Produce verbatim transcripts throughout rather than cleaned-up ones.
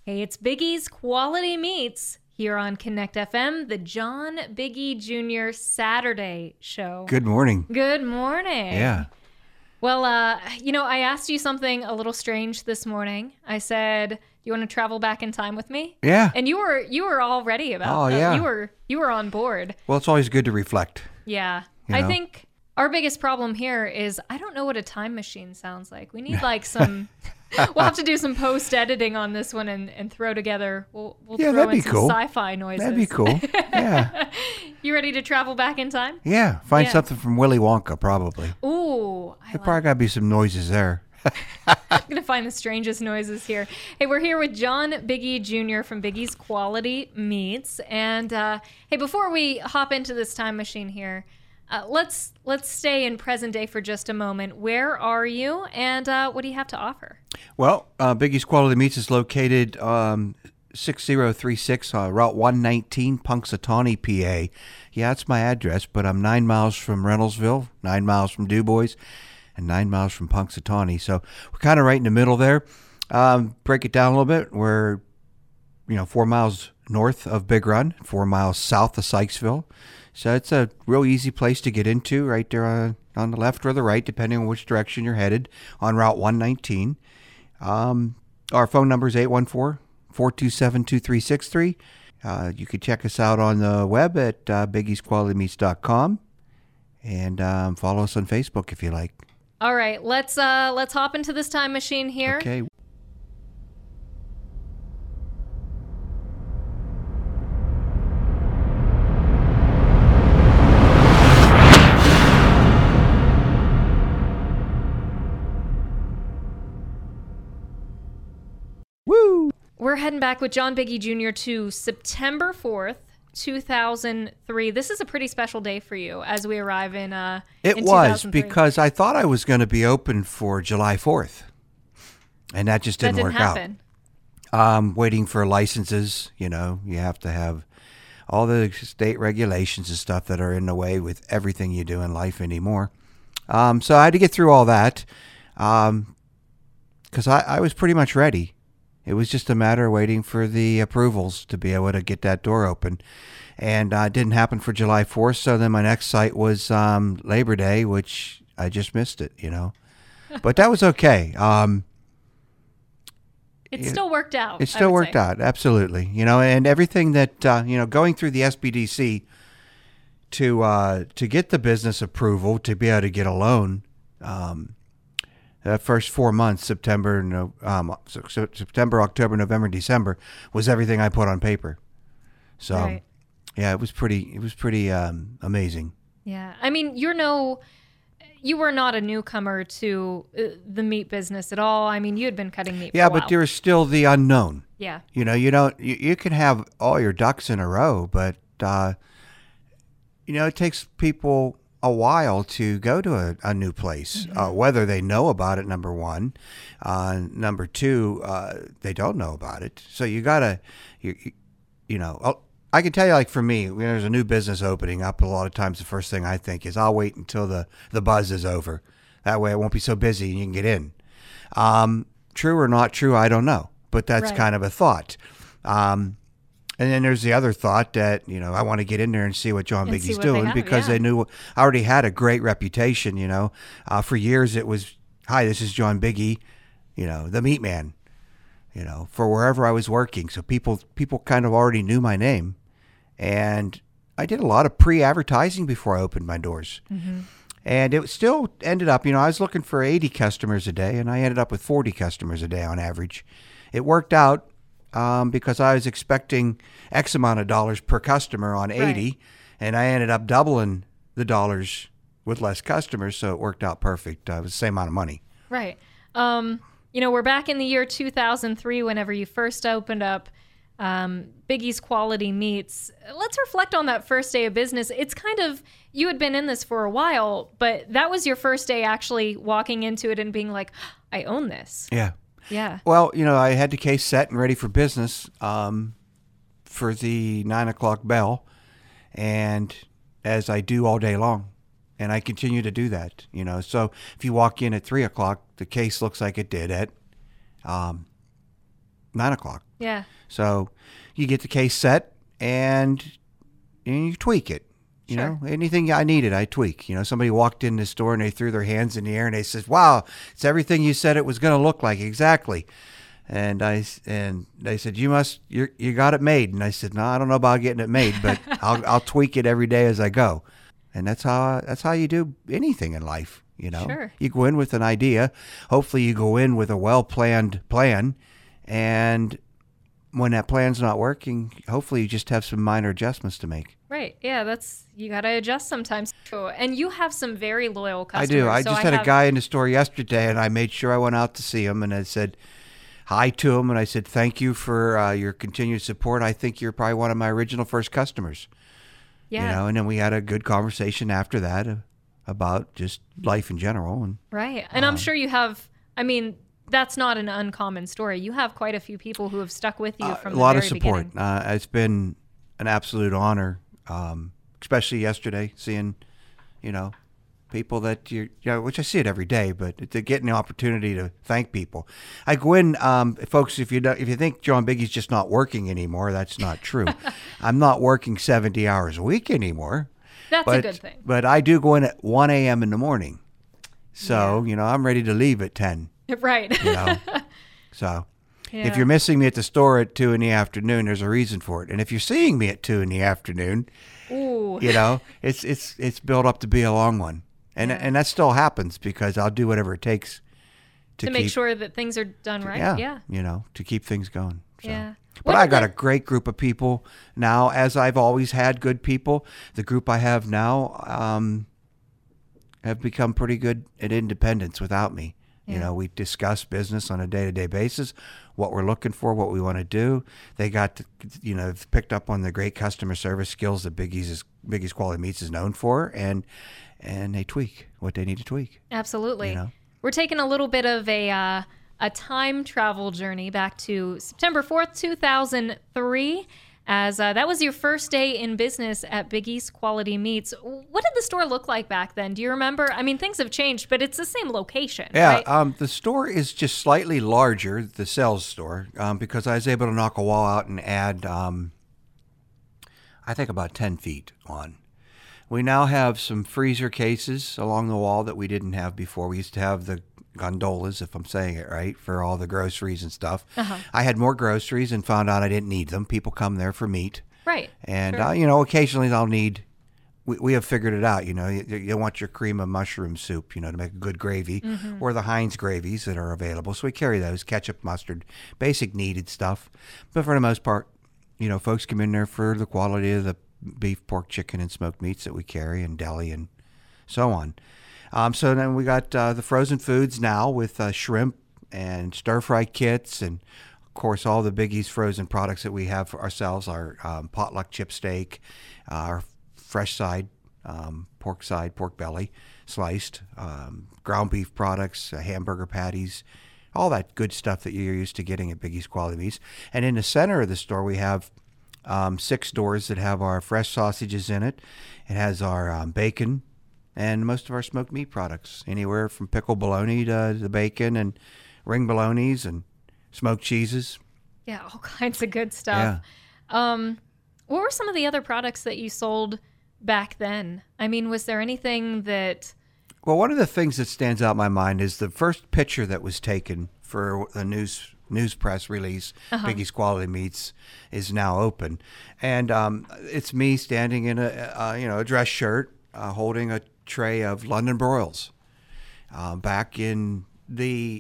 Hey, it's Biggie's Quality Meats here on Connect F M, the John Biggie Junior Saturday show. Good morning. Good morning. Yeah. Well, uh, you know, I asked you something a little strange this morning. I said, "Do you want to travel back in time with me?" Yeah. And you were you were all ready about Oh, that. yeah. You were you were on board. Well, it's always good to reflect. Yeah. You I know? think our biggest problem here is I don't know what a time machine sounds like. We need like some we'll have to do some post editing on this one and, and throw together we'll we'll Yeah, throw that'd in be some cool. sci-fi noises. That'd be cool. Yeah. You ready to travel back in time? Yeah. Find Yeah. something from Willy Wonka, probably. Ooh, I There like probably got to be some noises there. I'm going to find the strangest noises here. Hey, we're here with John Biggie Junior from Biggie's Quality Meats. And, uh, hey, before we hop into this time machine here, uh, let's let's stay in present day for just a moment. Where are you, and uh, what do you have to offer? Well, uh, Biggie's Quality Meats is located um, six zero three six uh, Route one nineteen, Punxsutawney, P A. Yeah, that's my address, but I'm nine miles from Reynoldsville, nine miles from DuBois, and nine miles from Punxsutawney. So we're kind of right in the middle there. Um, break it down a little bit. We're, you know, four miles north of Big Run, four miles south of Sykesville. So it's a real easy place to get into right there on, on the left or the right, depending on which direction you're headed on Route one nineteen. Um, our phone number is eight one four, four two seven, two three six three. Uh, you can check us out on the web at uh, biggies quality meats dot com and um, follow us on Facebook if you like. All right, let's uh, let's hop into this time machine here. Okay. Woo! We're heading back with John Biggie Junior to September fourth, two thousand three. This is a pretty special day for you as we arrive in uh It in was two thousand three. because I thought I was going to be open for July fourth, and that just that didn't, didn't work happen. out. Um, waiting for licenses, you know, you have to have all the state regulations and stuff that are in the way with everything you do in life anymore. Um, so I had to get through all that um, because I, I was pretty much ready. It was just a matter of waiting for the approvals to be able to get that door open. And uh, it didn't happen for July fourth, so then my next site was um, Labor Day, which I just missed it, you know. But that was okay. Um, It Yeah. still worked out. it I still would worked say. out, absolutely. You know, and everything that, uh, you know, going through the S B D C to uh, to get the business approval, to be able to get a loan, um, the first four months, September, no, um, so, so September, October, November, December, was everything I put on paper. So, Right. yeah, it was pretty, it was pretty um, amazing. Yeah. I mean, you're no, you were not a newcomer to uh, the meat business at all. I mean, you had been cutting meat Yeah, for a but while. there is still the unknown. Yeah. You know, you don't, you, you can have all your ducks in a row, but, uh, you know, it takes people a while to go to a, a new place, Mm-hmm. uh, whether they know about it, number one. Uh, number two, uh, they don't know about it. So you got to, you, you, you know, I'll- I can tell you, like for me, when there's a new business opening up, a lot of times the first thing I think is I'll wait until the, the buzz is over. That way I won't be so busy and you can get in. Um, true or not true, I don't know. But that's Right. kind of a thought. Um, and then there's the other thought that, you know, I want to get in there and see what John And see Biggie's what they doing have, because yeah. they knew I already had a great reputation, you know. Uh, for years it was, hi, this is John Biggie, you know, the meat man, you know, for wherever I was working. So people people kind of already knew my name. And I did a lot of pre-advertising before I opened my doors. Mm-hmm. And it still ended up, you know, I was looking for eighty customers a day, and I ended up with forty customers a day on average. It worked out um, because I was expecting X amount of dollars per customer on eighty, Right. and I ended up doubling the dollars with less customers, so it worked out perfect. Uh, it was the same amount of money. Right. Um, you know, we're back in the year two thousand three whenever you first opened up um, Biggie's Quality Meats. Let's reflect on that first day of business. It's kind of, you had been in this for a while, but that was your first day actually walking into it and being like, I own this. Yeah. Yeah. Well, you know, I had the case set and ready for business um, for the nine o'clock bell, and as I do all day long, and I continue to do that. You know, so if you walk in at three o'clock, the case looks like it did at um, nine o'clock. Yeah. So you get the case set and, and you tweak it. You Sure. know, anything I needed, I tweak. You know, somebody walked in the store and they threw their hands in the air and they said, "Wow, it's everything you said it was going to look like, exactly." And I and they said, "You must, you you got it made." And I said, "No, I don't know about getting it made, but I'll I'll tweak it every day as I go." And that's how that's how you do anything in life. You know, Sure. you go in with an idea. Hopefully, you go in with a well planned plan, and when that plan's not working, hopefully you just have some minor adjustments to make. Right. Yeah, that's you got to adjust sometimes. Oh, and you have some very loyal I customers. do. I so just had have, a guy in the store yesterday, and I made sure I went out to see him, and I said hi to him, and I said, "Thank you for uh, your continued support. I think you're probably one of my original first customers." Yeah. You know, and then we had a good conversation after that uh, about just life in general. And Right. And I'm sure you have, I mean, that's not an uncommon story. You have quite a few people who have stuck with you uh, from a the lot very of support. beginning. Uh, it's been an absolute honor, um, especially yesterday, seeing, you know, people that you, you know, which I see it every day, but to get the opportunity to thank people. I go in, um, folks, if you don't, if you think John Biggie's just not working anymore, that's not true. I'm not working seventy hours a week anymore. That's but, a good thing. But I do go in at one a.m. in the morning. So, Yeah. you know, I'm ready to leave at ten, Right. you know. So Yeah. if you're missing me at the store at two in the afternoon, there's a reason for it. And if you're seeing me at two in the afternoon, Ooh. you know, it's it's it's built up to be a long one. And Yeah. and that still happens because I'll do whatever it takes to, to keep, make sure that things are done right. yeah, Yeah. you know, to keep things going. So. Yeah. But What I are got the- a great group of people now, as I've always had good people. The group I have now um, have become pretty good at independence without me. You Yeah. know, we discuss business on a day-to-day basis, what we're looking for, what we want to do. They got, to, you know, picked up on the great customer service skills that Biggie's is, Biggie's Quality Meats is known for, and and they tweak what they need to tweak. Absolutely. You know? We're taking a little bit of a uh, a time travel journey back to September fourth, two thousand three, as uh, that was your first day in business at Biggie's Quality Meats. What did the store look like back then? Do you remember? I mean, things have changed, but it's the same location, Yeah, right? um, the store is just slightly larger, the sales store, um, because I was able to knock a wall out and add, um, I think, about ten feet on. We now have some freezer cases along the wall that we didn't have before. We used to have the gondolas, if I'm saying it right, for all the groceries and stuff. Uh-huh. I had more groceries and found out I didn't need them. People come there for meat. Right. And, Sure. uh, you know, occasionally they'll need, we, we have figured it out, you know, you, you want your cream of mushroom soup, you know, to make a good gravy, Mm-hmm. or the Heinz gravies that are available. So we carry those, ketchup, mustard, basic needed stuff. But for the most part, you know, folks come in there for the quality of the beef, pork, chicken, and smoked meats that we carry, and deli and so on. Um, so then we got uh, the frozen foods now with uh, shrimp and stir-fry kits, and of course all the Biggie's frozen products that we have for ourselves, our um, potluck chip steak, uh, our fresh side, um, pork side, pork belly, sliced, um, ground beef products, uh, hamburger patties, all that good stuff that you're used to getting at Biggie's Quality Meats. And in the center of the store we have um, six doors that have our fresh sausages in it. It has our um, bacon, and most of our smoked meat products, anywhere from pickled bologna to the bacon and ring bolognas and smoked cheeses. Yeah, all kinds of good stuff. Um, what were some of the other products that you sold back then? I mean, was there anything that... Well, one of the things that stands out in my mind is the first picture that was taken for the news news press release, Uh-huh. Biggie's Quality Meats, is now open. And um, it's me standing in a, uh, you know, a dress shirt, uh, holding a tray of London broils. Uh, back in the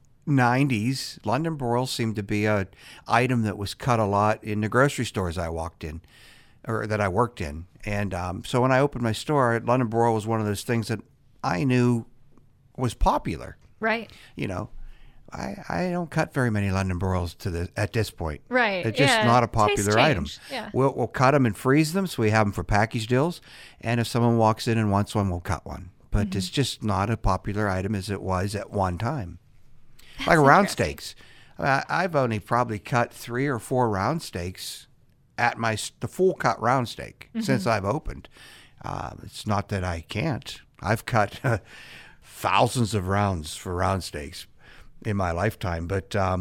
nineties, London broils seemed to be a item that was cut a lot in the grocery stores I walked in, or that I worked in. And um, so when I opened my store, London broil was one of those things that I knew was popular. Right. You know, I, I don't cut very many London broils to the at this point. Right. It's just yeah. not a Taste popular item. change. Yeah. We'll we'll cut them and freeze them, so we have them for package deals. And if someone walks in and wants one, we'll cut one. But Mm-hmm. it's just not a popular item as it was at one time. That's Like round interesting. steaks, uh, I've only probably cut three or four round steaks at my s- the full cut round steak Mm-hmm. since I've opened. Uh, it's not that I can't. I've cut thousands of rounds for round steaks in my lifetime, but um,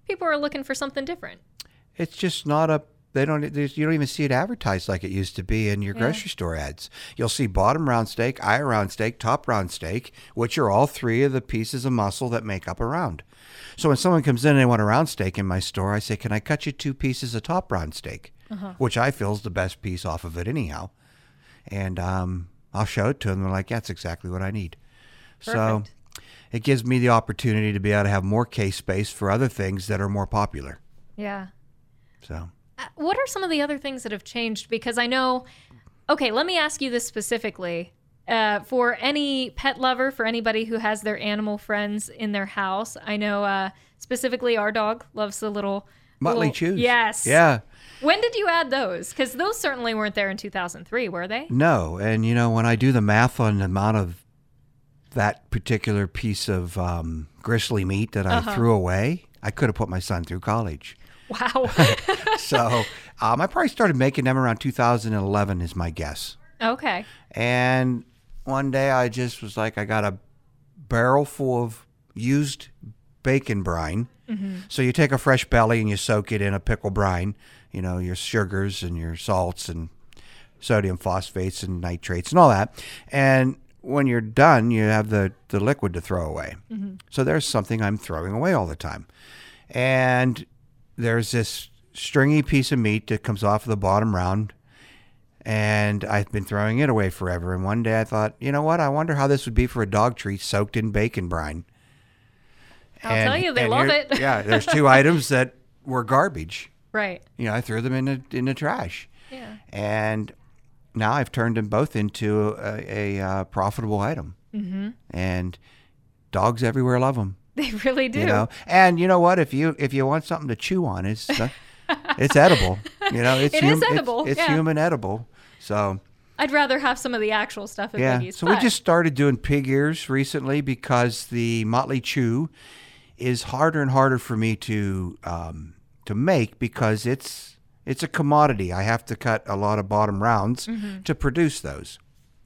People are looking for something different. It's just not a, they don't, there's, you don't even see it advertised like it used to be in your Yeah. grocery store ads. You'll see bottom round steak, eye round steak, top round steak, which are all three of the pieces of muscle that make up a round. So when someone comes in and they want a round steak in my store, I say, can I cut you two pieces of top round steak? Uh-huh. Which I feel is the best piece off of it anyhow. And um, I'll show it to them. They're like, yeah, that's exactly what I need. So Perfect. it gives me the opportunity to be able to have more case space for other things that are more popular. Yeah. So Uh, What are some of the other things that have changed? Because I know, okay, let me ask you this specifically. Uh, for any pet lover, for anybody who has their animal friends in their house, I know uh, specifically our dog loves the little... Motley little, Chews. Yes. Yeah. When did you add those? Because those certainly weren't there in two thousand three, were they? No. And, you know, when I do the math on the amount of that particular piece of um, gristly meat that I Uh-huh. threw away, I could have put my son through college. Wow. So um, I probably started making them around two thousand eleven is my guess. Okay. And one day I just was like, I got a barrel full of used bacon brine. Mm-hmm. So you take a fresh belly and you soak it in a pickle brine, you know, your sugars and your salts and sodium phosphates and nitrates and all that. And when you're done, you have the, the liquid to throw away. Mm-hmm. So there's something I'm throwing away all the time. And there's this stringy piece of meat that comes off of the bottom round. And I've been throwing it away forever. And one day I thought, you know what? I wonder how this would be for a dog treat soaked in bacon brine. I'll And- tell you, they and love here- it. Yeah, there's two items that were garbage. Right. You know, I threw them in the, in the trash. Yeah. And now I've turned them both into a, a uh, profitable item. Mm-hmm. And dogs everywhere love them. They really do. You know, and you know what? If you if you want something to chew on, it's uh, it's edible. You know, it's It is hum- edible, It's, it's yeah. human edible. So I'd rather have some of the actual stuff at yeah. Biggie's. So we but- just started doing pig ears recently because the Motley Chew is harder and harder for me to um, to make because it's it's a commodity. I have to cut a lot of bottom rounds Mm-hmm. to produce those,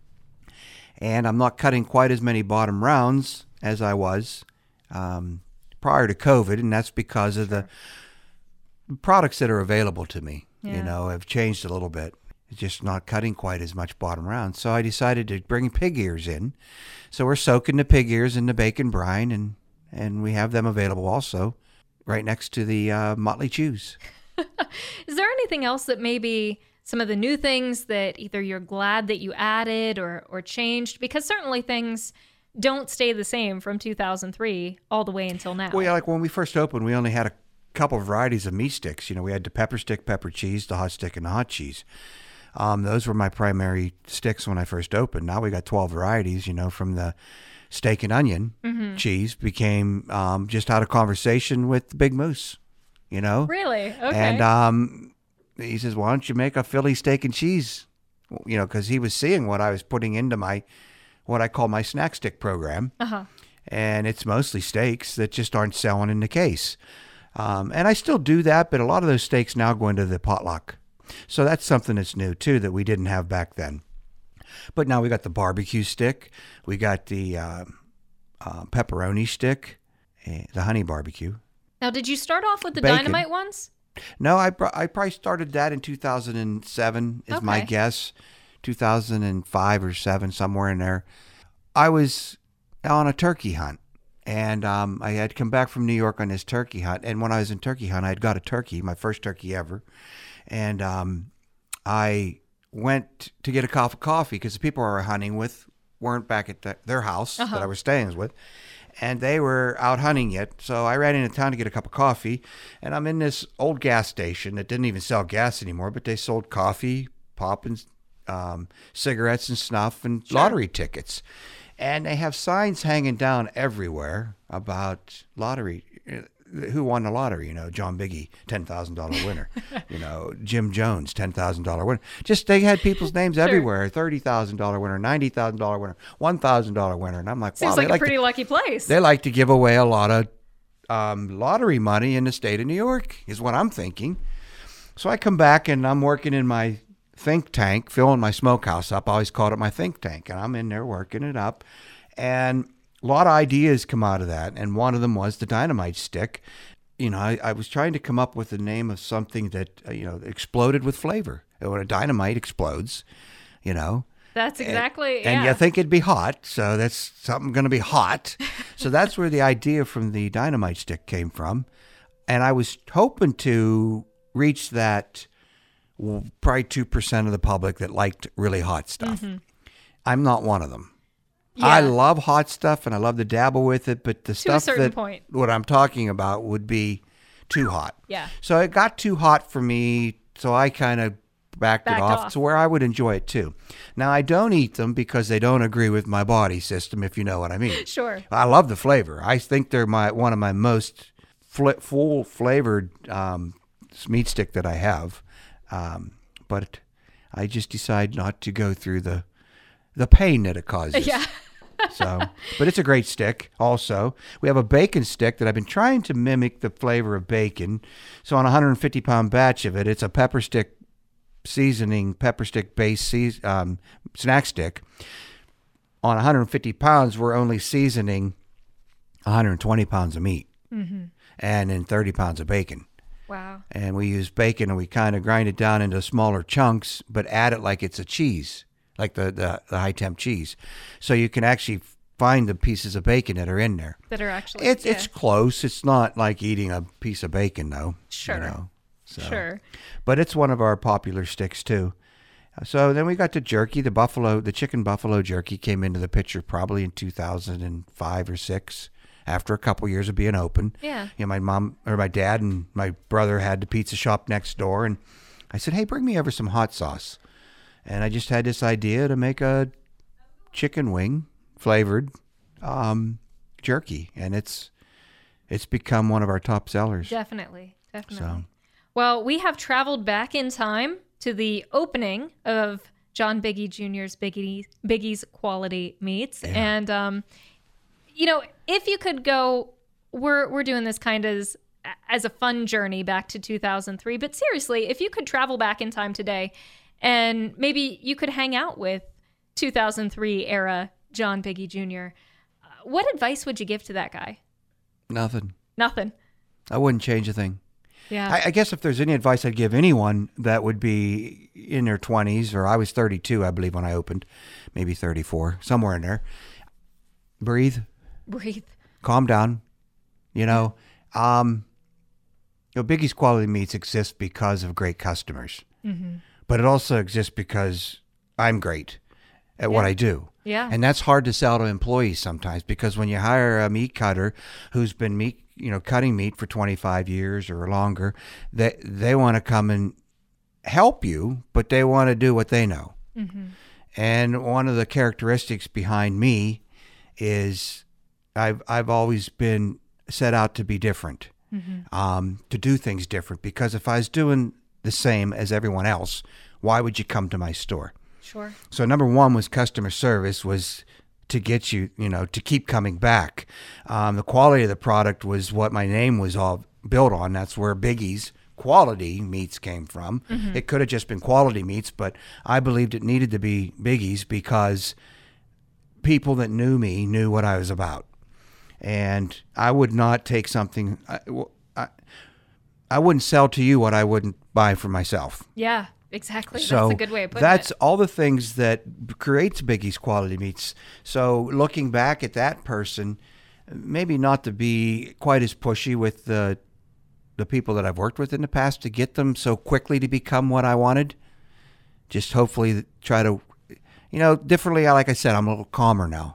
and I'm not cutting quite as many bottom rounds as I was um, prior to COVID, and that's because of the products that are available to me. Yeah. You know, have changed a little bit. It's just not cutting quite as much bottom round. So I decided to bring pig ears in. So we're soaking the pig ears in the bacon brine, and and we have them available also right next to the uh, Motley Chews. Is there anything else that maybe some of the new things that either you're glad that you added or or changed? Because certainly things don't stay the same from two thousand three all the way until now. Well, yeah, like when we first opened, we only had a couple of varieties of meat sticks. You know, we had the pepper stick, pepper cheese, the hot stick, and the hot cheese. Um, those were my primary sticks when I first opened. Now we got twelve varieties, you know, from the steak and onion Mm-hmm. cheese became um, just out of conversation with the Big Moose, you know? Really? Okay. And um, he says, why don't you make a Philly steak and cheese? You know, because he was seeing what I was putting into my, what I call my snack stick program. uh-huh. And it's mostly steaks that just aren't selling in the case. Um, and I still do that, but a lot of those steaks now go into the potluck. So that's something that's new too that we didn't have back then. But now we got the barbecue stick, we got the uh, uh, pepperoni stick, eh, the honey barbecue. Now, did you start off with the Bacon. dynamite ones? No, I pr- I probably started that in two thousand seven is my Okay. guess, two thousand five or seven, somewhere in there. I was on a turkey hunt, and um, I had come back from New York on this turkey hunt. And when I was in turkey hunt, I had got a turkey, my first turkey ever, and um, I went to get a cup of coffee because the people I were hunting with weren't back at the, their house Uh-huh. that I was staying with. And they were out hunting yet. So I ran into town to get a cup of coffee. And I'm in this old gas station that didn't even sell gas anymore, but they sold coffee, pop, and um, cigarettes and snuff and Sure. lottery tickets. And they have signs hanging down everywhere about lottery. Who won the lottery? You know, John Biggie, ten thousand dollars winner. You know, Jim Jones, ten thousand dollars winner. Just they had people's names Sure. everywhere. thirty thousand dollars winner, ninety thousand dollars winner, one thousand dollars winner. And I'm like, Seems wow, like they a like pretty to, lucky place. they like to give away a lot of um, lottery money in the state of New York, is what I'm thinking. So I come back and I'm working in my think tank, filling my smokehouse up. I always called it my think tank. And I'm in there working it up. And a lot of ideas come out of that. And one of them was the dynamite stick. you know, I, I was trying to come up with the name of something that, uh, you know, exploded with flavor. When a dynamite explodes, you know. That's exactly, and, and yeah. you think it'd be hot, so that's something going to be hot. So that's where the idea from the dynamite stick came from. And I was hoping to reach that well, probably two percent of the public that liked really hot stuff. Mm-hmm. I'm not one of them. Yeah. I love hot stuff and I love to dabble with it, but the to stuff a certain that point. what I'm talking about would be too hot. Yeah. So it got too hot for me, so I kind of backed, Backed it off, off to where I would enjoy it too. Now, I don't eat them because they don't agree with my body system, if you know what I mean. Sure. I love the flavor. I think they're my one of my most fl- full flavored um, meat stick that I have. Um, but I just decide not to go through the the pain that it causes. Yeah. So, but it's a great stick also. We have a bacon stick that I've been trying to mimic the flavor of bacon. So on a one hundred fifty pound batch of it, it's a pepper stick seasoning, pepper stick based seas- um, snack stick. On one hundred fifty pounds, we're only seasoning one hundred twenty pounds of meat mm-hmm. and then thirty pounds of bacon. Wow. And we use bacon and we kind of grind it down into smaller chunks, but add it like it's a cheese, like the, the, the high temp cheese. So you can actually find the pieces of bacon that are in there. That are actually, It's, yeah. it's close. It's not like eating a piece of bacon, though. Sure. You know? So, sure. But it's one of our popular sticks, too. So then we got the jerky, the buffalo, the chicken buffalo jerky came into the picture probably in two thousand five or six. After a couple years of being open. Yeah. You know, my mom or my dad and my brother had the pizza shop next door. And I said, hey, bring me over some hot sauce. And I just had this idea to make a chicken wing flavored um, jerky. And it's it's become one of our top sellers. Definitely. Definitely. So. Well, we have traveled back in time to the opening of John Biggie Junior's Biggie, Biggie's Quality Meats. Yeah. And, um, you know, if you could go, we're we're doing this kind of as, as a fun journey back to two thousand three. But seriously, if you could travel back in time today and maybe you could hang out with two thousand three era John Biggie Junior, uh, what advice would you give to that guy? Nothing. Nothing. I wouldn't change a thing. Yeah. I, I guess if there's any advice I'd give anyone that would be in their twenties, or I was thirty-two, I believe, when I opened, maybe thirty-four, somewhere in there. Breathe. Breathe. Calm down. You know, um, you know, Biggie's Quality Meats exists because of great customers, mm-hmm. but it also exists because I'm great at yeah. what I do. Yeah. And that's hard to sell to employees sometimes, because when you hire a meat cutter who's been meat, you know, cutting meat for twenty-five years or longer, they they want to come and help you, but they want to do what they know. Mm-hmm. And one of the characteristics behind me is I've I've always been set out to be different, mm-hmm. um, to do things different. Because if I was doing the same as everyone else, why would you come to my store? Sure. So number one was customer service, was to get you, you know, to keep coming back. Um, the quality of the product was what my name was all built on. That's where Biggie's Quality Meats came from. Mm-hmm. It could have just been Quality Meats, but I believed it needed to be Biggie's because people that knew me knew what I was about. And I would not take something, I, I, I wouldn't sell to you what I wouldn't buy for myself. Yeah, exactly. So that's a good way of putting that's it. all the things that creates Biggie's Quality Meats. So looking back at that person, maybe not to be quite as pushy with the the people that I've worked with in the past to get them so quickly to become what I wanted. Just hopefully try to, you know, differently. Like I said, I'm a little calmer now.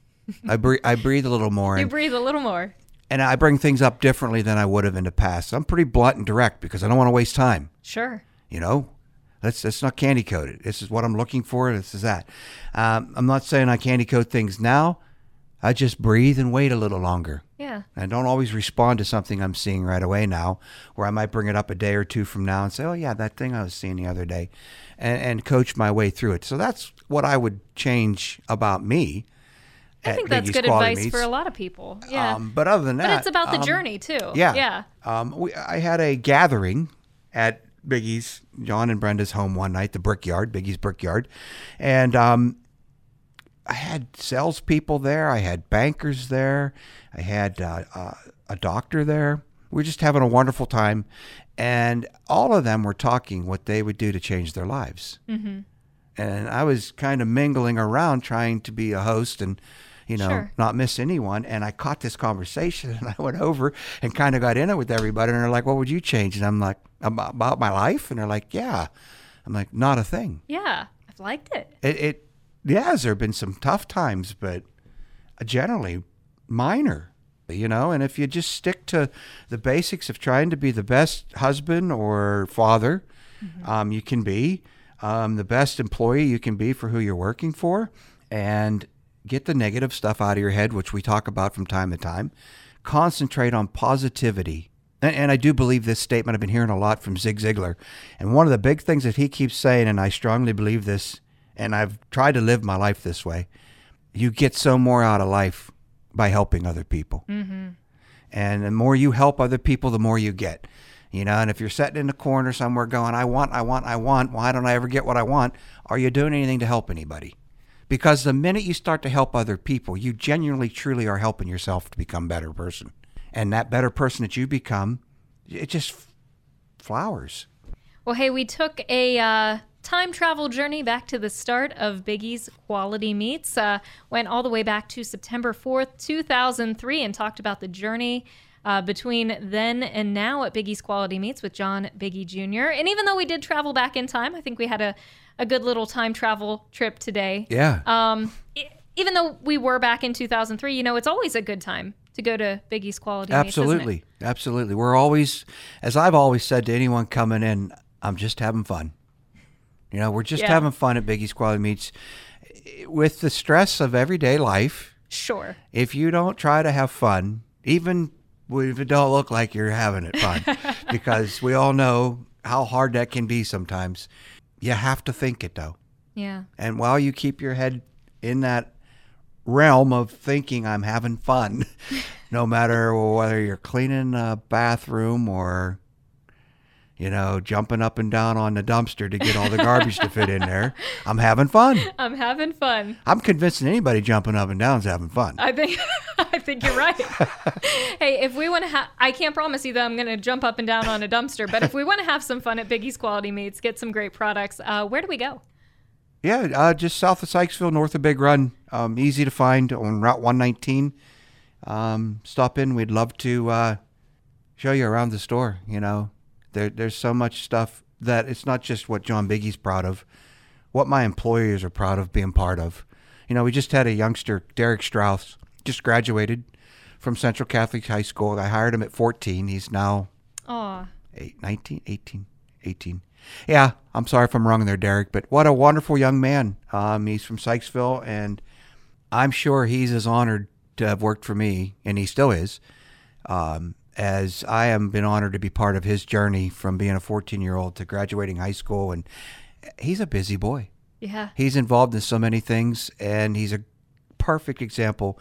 I breathe, I breathe a little more. You and, breathe a little more. And I bring things up differently than I would have in the past. I'm pretty blunt and direct because I don't want to waste time. Sure. You know, let's let's not candy coat it. This is what I'm looking for. This is that. Um, I'm not saying I candy coat things now. I just breathe and wait a little longer. Yeah. I don't always respond to something I'm seeing right away now, where I might bring it up a day or two from now and say, oh, yeah, that thing I was seeing the other day, and, and coach my way through it. So that's what I would change about me. I think that's good advice for a lot of people. Yeah. Um, but other than that. But it's about the um, journey, too. Yeah. Yeah. Um, we, I had a gathering at Biggie's, John and Brenda's home one night, the Brickyard, Biggie's Brickyard. And um, I had salespeople there. I had bankers there. I had uh, uh, a doctor there. We're just having a wonderful time. And all of them were talking what they would do to change their lives. Mm-hmm. And I was kind of mingling around trying to be a host and, you know, Sure. not miss anyone. And I caught this conversation and I went over and kind of got in it with everybody. And they're like, what would you change? And I'm like, about, about my life? And they're like, yeah. I'm like, not a thing. Yeah, I've liked it. It, it yes, there have been some tough times, but generally minor, you know. And if you just stick to the basics of trying to be the best husband or father mm-hmm. um, you can be, um, the best employee you can be for who you're working for, and get the negative stuff out of your head, which we talk about from time to time. Concentrate on positivity. And, and I do believe this statement. I've been hearing a lot from Zig Ziglar. And one of the big things that he keeps saying, and I strongly believe this, and I've tried to live my life this way, you get so more out of life by helping other people. Mm-hmm. And the more you help other people, the more you get. You know, and if you're sitting in the corner somewhere going, I want, I want, I want, why don't I ever get what I want? Are you doing anything to help anybody? Because the minute you start to help other people, you genuinely, truly are helping yourself to become a better person. And that better person that you become, it just f- flowers. Well, hey, we took a uh, time travel journey back to the start of Biggie's Quality Meats. Uh, went all the way back to September fourth, two thousand three, and talked about the journey uh, between then and now at Biggie's Quality Meats with John Biggie Junior And even though we did travel back in time, I think we had a, a good little time travel trip today. Yeah. Um, it, even though we were back in two thousand three, you know, it's always a good time to go to Biggie's Quality Meats, Absolutely. isn't it? Absolutely. We're always, as I've always said to anyone coming in, I'm just having fun. You know, we're just Yeah. having fun at Biggie's Quality Meats. With the stress of everyday life, Sure. if you don't try to have fun, even if it don't look like you're having it fun, because we all know how hard that can be sometimes, you have to think it, though. Yeah. And while you keep your head in that realm of thinking I'm having fun, no matter whether you're cleaning a bathroom or, you know, jumping up and down on the dumpster to get all the garbage to fit in there, I'm having fun. I'm having fun. I'm convinced that anybody jumping up and down is having fun. I think I think you're right. Hey, if we want to have, I can't promise you that I'm going to jump up and down on a dumpster, but if we want to have some fun at Biggie's Quality Meats, get some great products, uh, where do we go? Yeah, uh, just south of Sykesville, north of Big Run. Um, easy to find on Route one nineteen. Um, stop in. We'd love to uh, show you around the store. You know, there, there's so much stuff that it's not just what John Biggie's proud of, what my employers are proud of being part of. You know, we just had a youngster, Derek Strauss, just graduated from Central Catholic High School. I hired him at fourteen. He's now Aw. eight, nineteen, eighteen, eighteen. Yeah, I'm sorry if I'm wrong there, Derek, but what a wonderful young man. Um, he's from Sykesville, and I'm sure he's as honored to have worked for me, and he still is, um, as I am been honored to be part of his journey from being a fourteen-year-old to graduating high school. And he's a busy boy. Yeah. He's involved in so many things, and he's a perfect example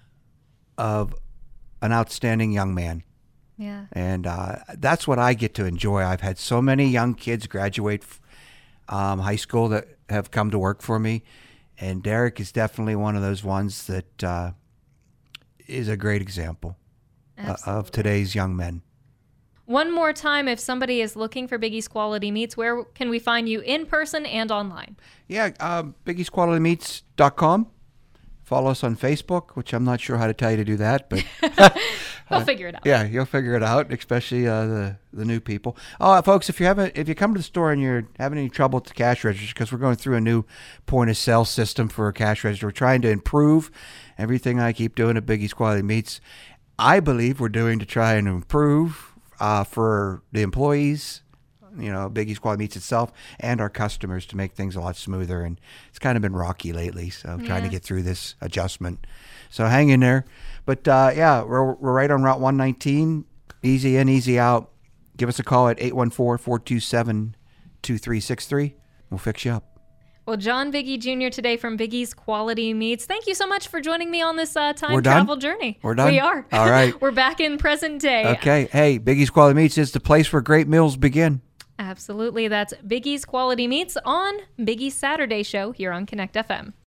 of an outstanding young man. Yeah. And uh, that's what I get to enjoy. I've had so many young kids graduate um, high school that have come to work for me. And Derek is definitely one of those ones that uh, is a great example uh, of today's young men. One more time, if somebody is looking for Biggie's Quality Meats, where can we find you in person and online? Yeah, uh, biggies quality meats dot com. Follow us on Facebook, which I'm not sure how to tell you to do that, but We'll uh, figure it out. Yeah, you'll figure it out, especially uh, the the new people. Oh, folks, if you haven't, if you come to the store and you're having any trouble with the cash register, because we're going through a new point of sale system for a cash register, we're trying to improve everything I keep doing at Biggie's Quality Meats. I believe we're doing to try and improve uh, for the employees, you know, Biggie's Quality Meats itself, and our customers to make things a lot smoother. And it's kind of been rocky lately, so Yeah. trying to get through this adjustment. So hang in there. But uh, yeah, we're, we're right on Route one nineteen, easy in, easy out. Give us a call at eight one four, four two seven, two three six three. We'll fix you up. Well, John Biggie Junior today from Biggie's Quality Meats. Thank you so much for joining me on this uh, time We're done? travel journey. We're done? We are. All right. We're back in present day. Okay. Hey, Biggie's Quality Meats is the place where great meals begin. Absolutely. That's Biggie's Quality Meats on Biggie's Saturday Show here on Connect F M.